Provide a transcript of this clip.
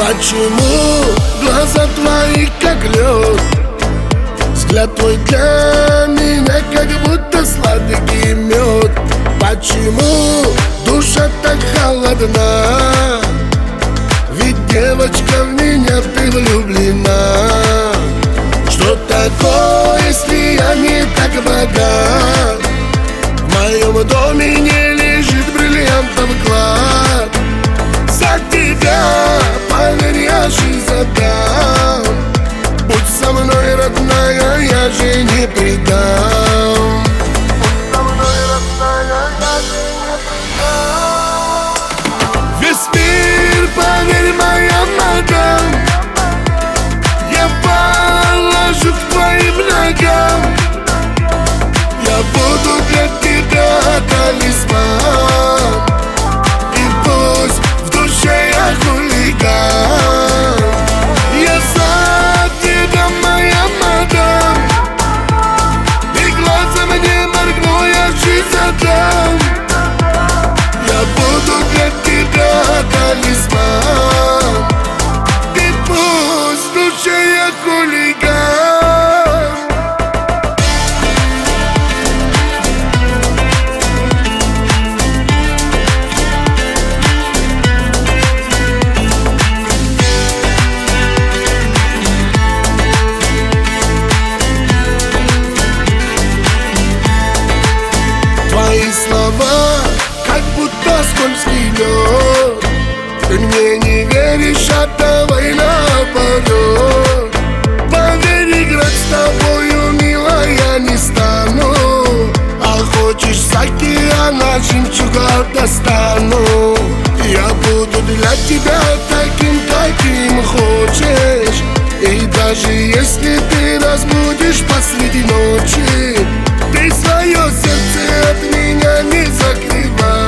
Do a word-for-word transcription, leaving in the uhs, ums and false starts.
Почему глаза твои как лед? Взгляд твой для меня как будто сладкий мед. Почему душа так холодна? Ведь девочка в меня ты влюблена. Что такое, если я не так богат? В моем доме не лежит бриллиантов клад. За тебя, поверь, я жизнь отдам. Будь со мной, родная, я же не предам. Будь со мной, родная, я же не предам. Весь мир, поверь, моя мадам, я положу к твоим ногам. Я буду для тебя талисман. И пусть в душе я хулиган. Я за тебя, моя мадам. И глазом не моргну, я жизнь отдам. Я буду для тебя талисман. И пусть в душе я хулиган. Твои слова, как будто скользкий лед. Ты мне не веришь, а давай наоборот. Поверь, играть с тобою, милая, не стану. А хочешь с океана жемчуга достану. Я буду для тебя таким, каким хочешь. И даже если ты разбудишь посреди ночи, ты свое сердце от меня не закрывай.